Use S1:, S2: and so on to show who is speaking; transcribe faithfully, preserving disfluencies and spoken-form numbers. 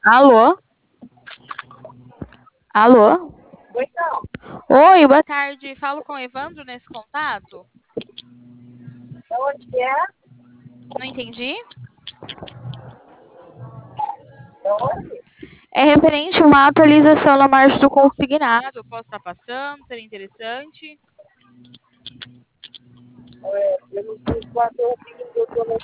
S1: Alô? Alô?
S2: Oi, não.
S1: Oi, boa tarde. Falo com o Evandro nesse contato?
S2: Da onde que é?
S1: Não entendi.
S2: Da onde?
S1: É referente a uma atualização na marcha do consignado. Posso estar passando? Seria interessante?
S2: É, eu não sei quando eu vim do